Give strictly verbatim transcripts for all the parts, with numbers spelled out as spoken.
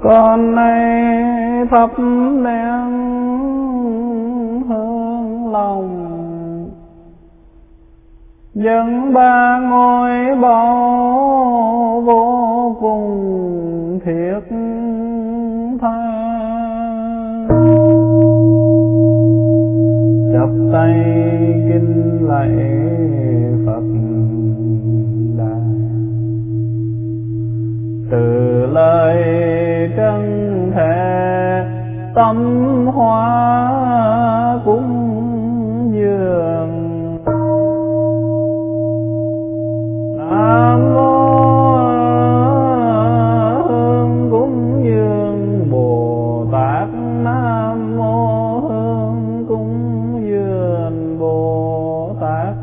Con nay thắp nén hương lòng, dâng ba ngôi bảo vô cùng thiết tha. Chắp tay kính lạy Phật Đà, từ lời chân thể tâm hóa cúng dường. Nam mô Hương cúng dường Bồ Tát, Nam mô Hương cúng dường Bồ Tát,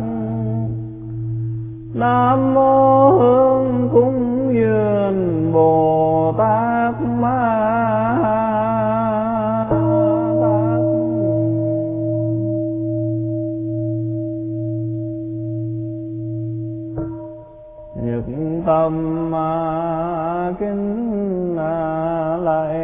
Nam mô Hương cúng dường Bồ Tát Ma Tát. Nhật tâm kính lạy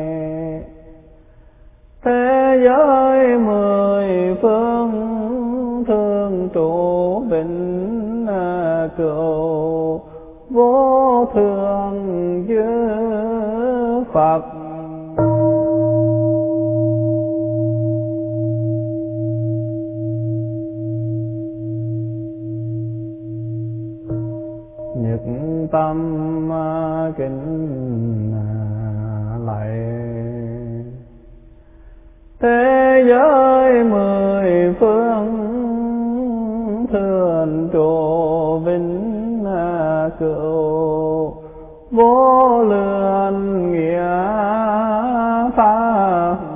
thế giới mười phương, thường trụ vĩnh cửu vô thượng chư Phật. Nhật tâm kính lạy thế giới mười phương, thường trụ vĩnh cửu vô lượng nghĩa pháp.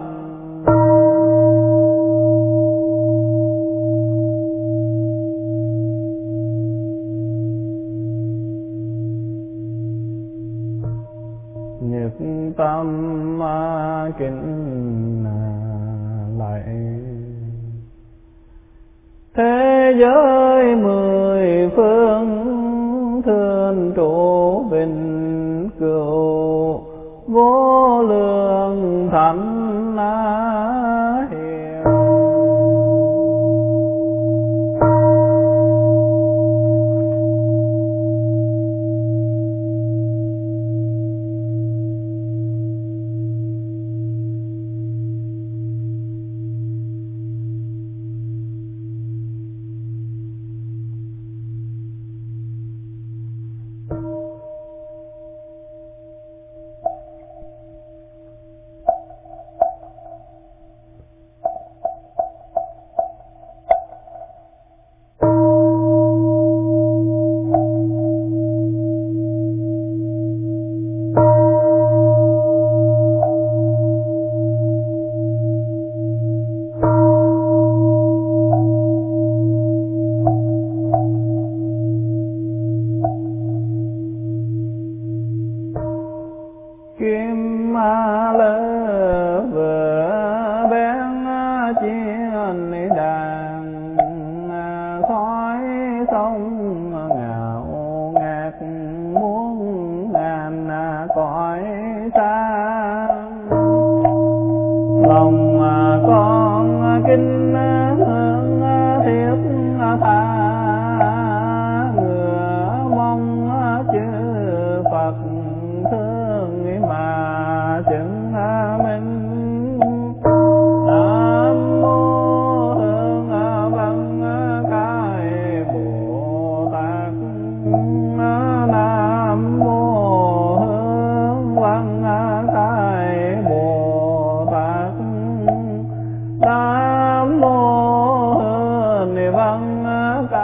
Nhật tâm kính lạy thế giới mười phương, thường trụ vĩnh cửu vô lượng thánh hiền. Kim ma lơ vợ bén chiên đàn, khói sông ngạo ngạt muôn ngàn cõi xa. Lòng con kinh hương thiết tha, ngựa mong chư Phật thương mà chứng minh. Nam mô Hương Văn Cai Bồ Tát, Nam mô Hương Văn Cai Bồ Tát, Nam mô Hương Văn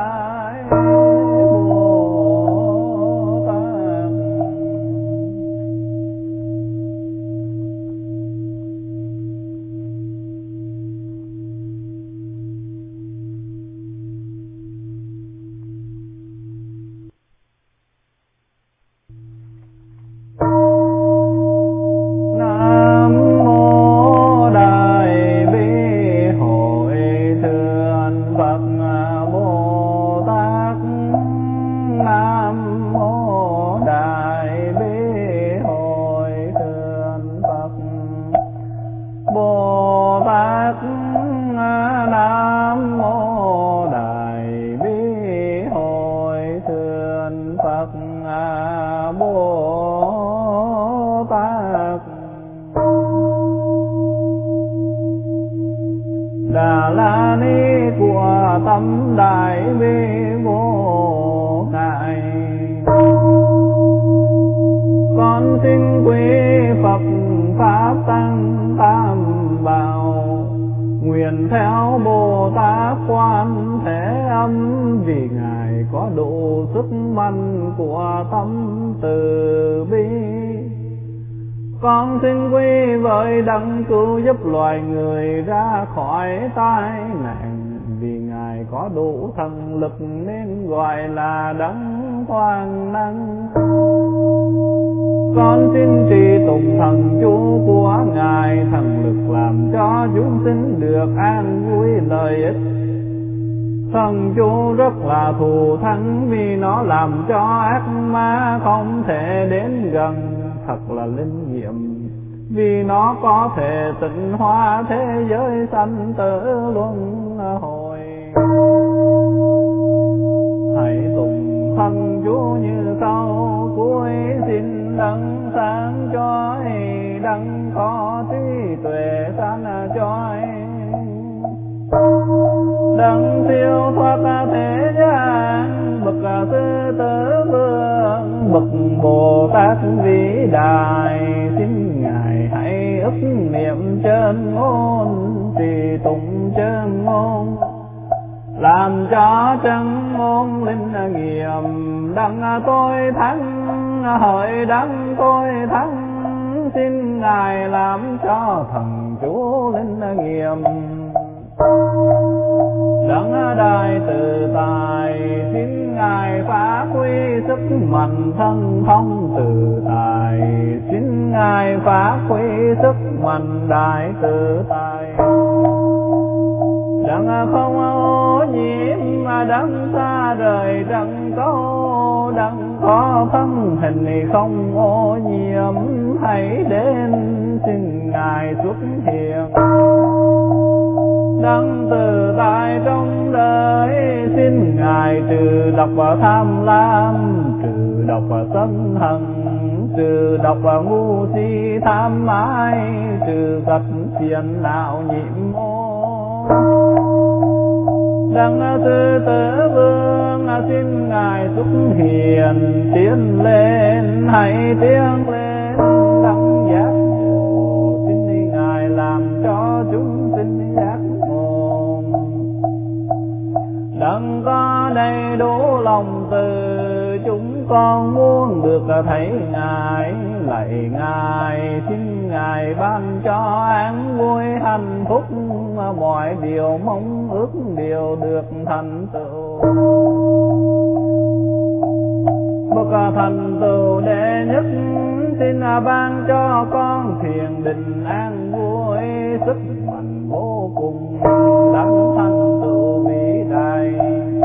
Bồ Tát Nam Mô Đại Bi Hội Thượng Phật Bồ Tát. Đà La Ni của tâm Đại Bi vô ngại. Con xin quý Phật Pháp Tăng Tam Bảo, nguyện theo Bồ Tát Quan Thế Âm, vì Ngài có đủ sức mạnh của tâm từ bi. Con xin quy với đấng cứu giúp loài người ra khỏi tai nạn, vì Ngài có đủ thần lực nên gọi là đấng toàn năng. Con xin trì tụng thần chú của Ngài, thần lực làm cho chúng sinh được an vui lợi ích. Thần chú rất là thù thắng, vì nó làm cho ác ma không thể đến gần. Thật là linh nghiệm, vì nó có thể tịnh hóa thế giới sanh tử luân hồi. Hãy tụng thần chú như sau: cuối xin đấng sáng chói, đấng có trí tuệ sáng chói, đấng siêu thoát thế gian, bậc sư tử vương, bậc Bồ Tát vĩ đại. Xin Ngài hãy ức niệm chân ngôn, trì tụng chân ngôn, làm cho chân ngôn linh nghiệm. Đặng tôi thắng, hỡi đặng tôi thắng, xin Ngài làm cho thần chú linh nghiệm. Đấng đại từ tài, xin Ngài phá huy sức mạnh thân thông từ tài. Xin Ngài phá huy sức mạnh đại từ tài. Đấng không ô nhiễm mà đấng xa rời trần câu, đấng có thân hình không ô nhiễm, hãy đến xin Ngài xuất hiện. Đấng từ tại trong đời, xin Ngài trừ độc và tham lam, trừ độc và sân hận, trừ độc và ngu si tham ái, trừ tật phiền não nhiễm ô. Đấng sư tử vương, xin Ngài xuất hiện, tiến lên hãy tiến lên. Đấng giác ngộ, xin Ngài làm cho chúng sinh giác ngộ. Đấng có đầy đủ lòng từ, chúng con muốn được thấy Ngài. Lạy Ngài, xin Ngài ban cho an vui hạnh phúc, mọi điều mong ước đều được thành tựu. Bậc thành tựu đệ nhất, xin ban cho con thiền định an vui, sức mạnh vô cùng đấng thành tựu vĩ đại.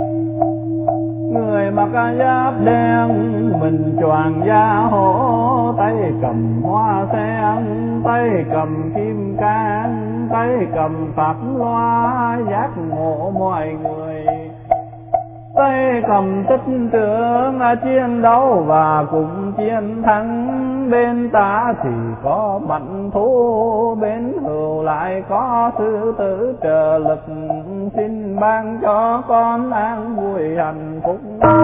Người mặc giáp đen, mình choàng da hổ, tay cầm hoa sen, tay cầm kim cang, tay cầm pháp loa giác ngộ mọi người. Tay cầm tích trưởng chiến đấu và cùng chiến thắng, bên ta thì có mạnh thú, bên hữu lại có sư tử trợ lực. Xin ban cho con an vui hạnh phúc.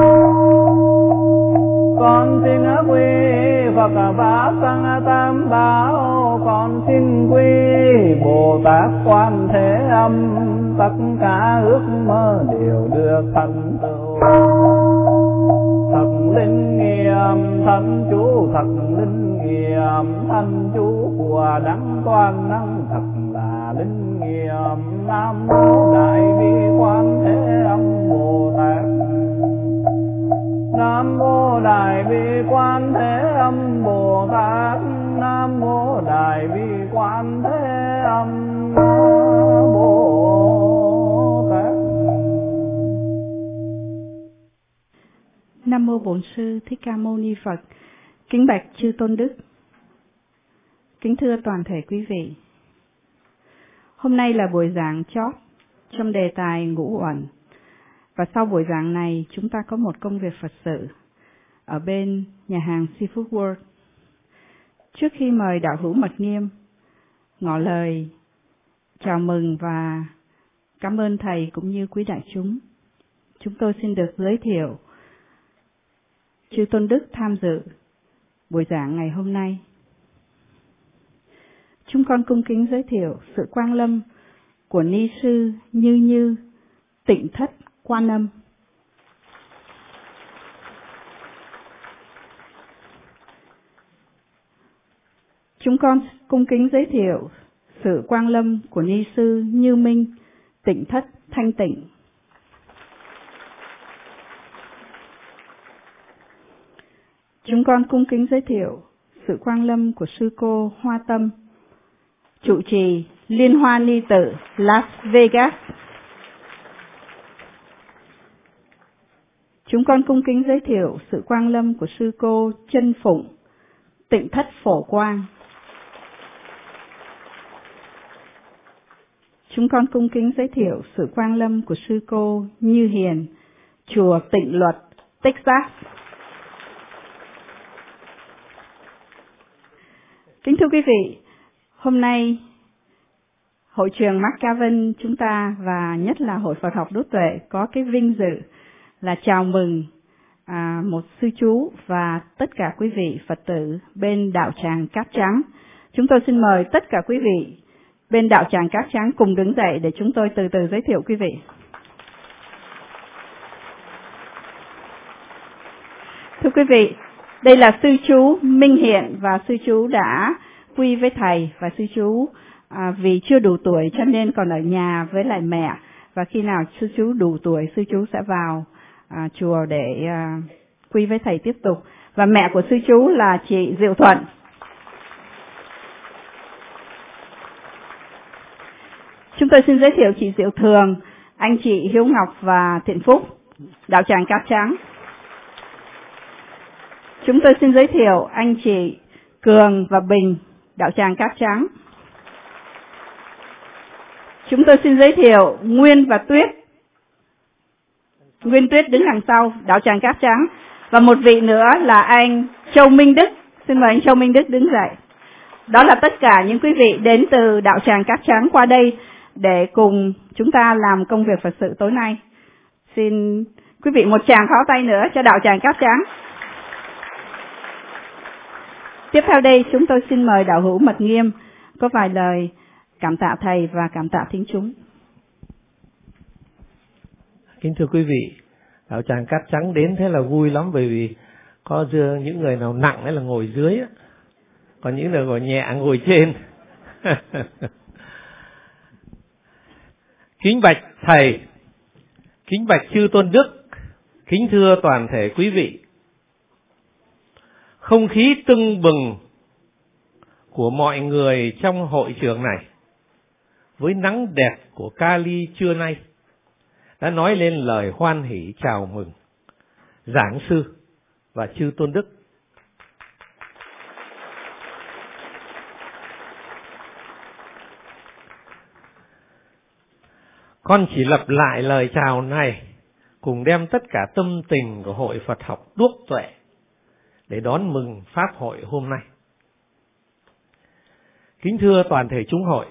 Con xin quy Phật Pháp Tăng Tam Bảo, con xin quy Bồ Tát Quan Thế Âm, tất cả ước mơ đều được thành tựu. Thật linh nghiệm thân chú, thật linh nghiệm thân chú của đấng toàn năng, thật là linh nghiệm. Nam Mô Đại Bi Quan Thế Âm Bồ Tát. Nam Mô Đại Bi Quan Thế Âm Bồ Tát. Nam Mô Đại Bi Quan Thế Âm Bồ Tát. Nam Mô Bổn Sư Thích Ca Mâu Ni Phật. Kính bạch chư tôn đức, kính thưa toàn thể quý vị. Hôm nay là buổi giảng chót trong đề tài ngũ uẩn. Và sau buổi giảng này, chúng ta có một công việc Phật sự ở bên nhà hàng Seafood World. Trước khi mời đạo hữu Mật Nghiêm ngỏ lời chào mừng và cảm ơn Thầy cũng như quý đại chúng, chúng tôi xin được giới thiệu Chư Tôn Đức tham dự buổi giảng ngày hôm nay. Chúng con cung kính giới thiệu sự quang lâm của Ni Sư Như Như Tịnh Thất Quan Âm. Chúng con cung kính giới thiệu sự quang lâm của Ni Sư Như Minh Tịnh Thất Thanh Tịnh. Chúng con cung kính giới thiệu sự quang lâm của Sư Cô Hoa Tâm, trụ trì Liên Hoa Ni Tử Las Vegas. Chúng con cung kính giới thiệu sự quang lâm của Sư Cô Chân Phụng, Tịnh Thất Phổ Quang. Chúng con cung kính giới thiệu sự quang lâm của Sư Cô Như Hiền, Chùa Tịnh Luật, Texas. Kính thưa quý vị, hôm nay Hội trường McGavin chúng ta và nhất là Hội Phật học Đốt Tuệ có cái vinh dự là chào mừng à, một sư chú và tất cả quý vị Phật tử bên đạo tràng Cát Trắng. Chúng tôi xin mời tất cả quý vị bên đạo tràng Cát Trắng cùng đứng dậy để chúng tôi từ từ giới thiệu quý vị. Thưa quý vị, đây là sư chú Minh Hiện và sư chú đã quy với thầy, và sư chú à, vì chưa đủ tuổi cho nên còn ở nhà với lại mẹ, và khi nào sư chú đủ tuổi sư chú sẽ vào à, chùa để à, quy với thầy tiếp tục. Và mẹ của sư chú là chị Diệu Thuận. Chúng tôi xin giới thiệu chị Diệu Thường, anh chị Hiếu Ngọc và Thiện Phúc, đạo tràng Cát Trắng. Chúng tôi xin giới thiệu anh chị Cường và Bình, đạo tràng Cát Trắng. Chúng tôi xin giới thiệu Nguyên và Tuyết. Nguyên Tuyết đứng đằng sau, đạo tràng Cát Trắng. Và một vị nữa là anh Châu Minh Đức. Xin mời anh Châu Minh Đức đứng dậy. Đó là tất cả những quý vị đến từ đạo tràng Cát Trắng qua đây để cùng chúng ta làm công việc Phật sự tối nay. Xin quý vị một tràng pháo tay nữa cho đạo tràng Cát Trắng. Tiếp theo đây chúng tôi xin mời đạo hữu Mật Nghiêm có vài lời cảm tạ thầy và cảm tạ thính chúng. Kính thưa quý vị, đạo tràng Cát Trắng đến thế là vui lắm, bởi vì có dưa những người nào nặng ấy là ngồi dưới, còn những người ngồi nhẹ ngồi trên. Kính bạch thầy, kính bạch chư Tôn Đức, kính thưa toàn thể quý vị. Không khí tưng bừng của mọi người trong hội trường này với nắng đẹp của Kali trưa nay đã nói lên lời hoan hỷ chào mừng giảng sư và chư Tôn Đức. Con chỉ lặp lại lời chào này cùng đem tất cả tâm tình của Hội Phật học Đuốc Tuệ để đón mừng Pháp hội hôm nay. Kính thưa toàn thể chúng hội,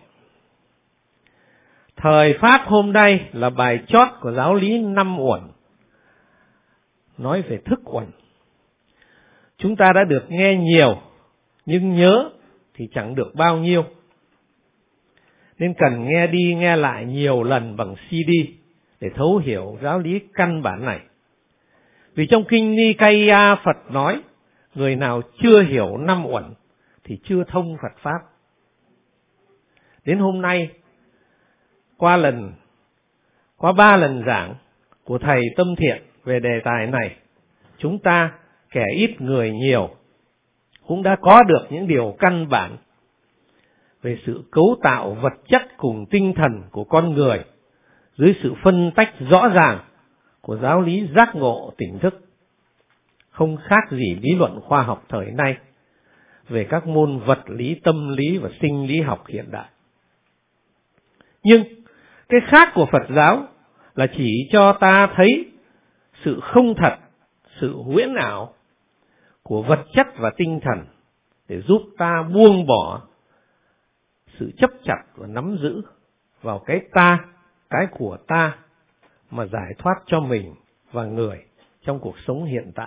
thời Pháp hôm nay là bài chót của giáo lý năm uẩn, nói về thức uẩn. Chúng ta đã được nghe nhiều, nhưng nhớ thì chẳng được bao nhiêu, nên cần nghe đi nghe lại nhiều lần bằng xê đê để thấu hiểu giáo lý căn bản này. Vì trong kinh Nikaya Phật nói, người nào chưa hiểu năm uẩn thì chưa thông Phật Pháp. Đến hôm nay, qua lần, qua ba lần giảng của Thầy Tâm Thiện về đề tài này, chúng ta, kẻ ít người nhiều, cũng đã có được những điều căn bản về sự cấu tạo vật chất cùng tinh thần của con người dưới sự phân tách rõ ràng của giáo lý giác ngộ tỉnh thức, không khác gì lý luận khoa học thời nay về các môn vật lý, tâm lý và sinh lý học hiện đại. Nhưng cái khác của Phật giáo là chỉ cho ta thấy sự không thật, sự huyễn ảo của vật chất và tinh thần để giúp ta buông bỏ sự chấp chặt và nắm giữ vào cái ta, cái của ta mà giải thoát cho mình và người trong cuộc sống hiện tại.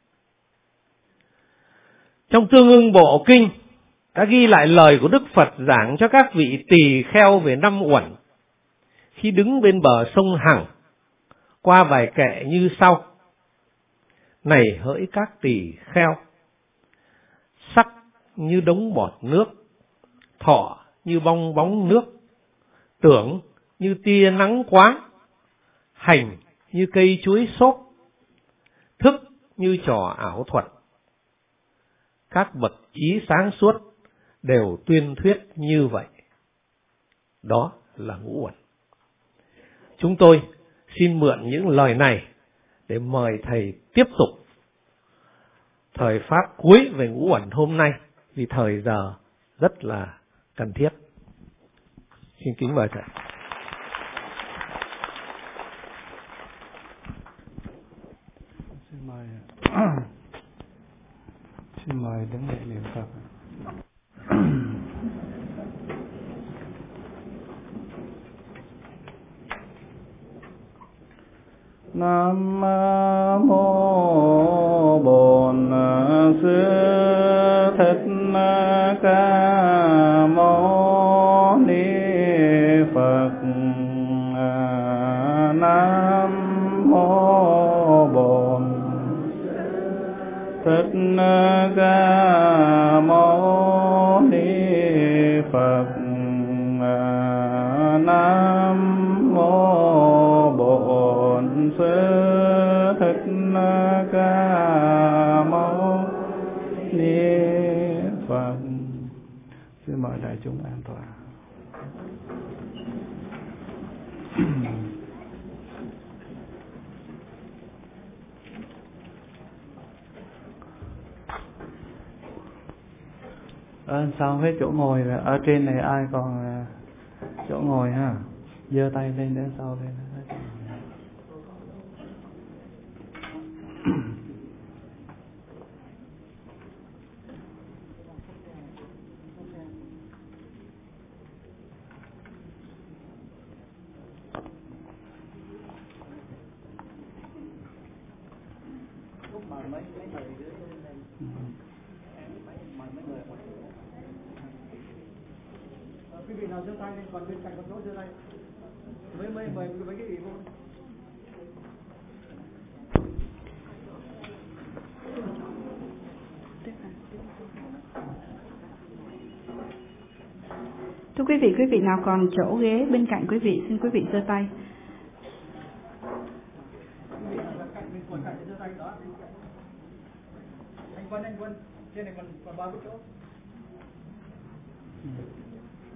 Trong Tương Ưng Bộ Kinh đã ghi lại lời của Đức Phật giảng cho các vị tỳ kheo về năm uẩn khi đứng bên bờ sông Hằng, qua vài kệ như sau: Này hỡi các tỳ kheo, sắc như đống bọt nước, thọ như bong bóng nước, tưởng như tia nắng quáng, hành như cây chuối xốp, thức như trò ảo thuật. Các bậc trí sáng suốt đều tuyên thuyết như vậy. Đó là ngũ uẩn. Chúng tôi xin mượn những lời này để mời thầy tiếp tục thời pháp cuối về ngũ uẩn hôm nay, vì thời giờ rất là cần thiết. Xin kính mời thầy. Xin mời xin mời đứng dậy niệm Phật. Nam mô Bổn Sư Thích Ca Mâu Ni Phật. Nam mô Bổn Thích Ca Mâu Ni Phật. Nam mô Bổn Sư Thích Ca Mâu Ni Phật. Xin mời đại chúng an toàn. Ở sau hết chỗ ngồi, ở trên này ai còn chỗ ngồi ha, giơ tay lên để sau lên. Quý vị nào giơ tay lên, còn bên cạnh con chỗ giơ tay. Mới mới mời mấy cái vị vô. Thưa quý vị, quý vị nào còn chỗ ghế bên cạnh quý vị, xin quý vị giơ tay. Anh Quân, anh Quân, trên này còn còn bao cái chỗ.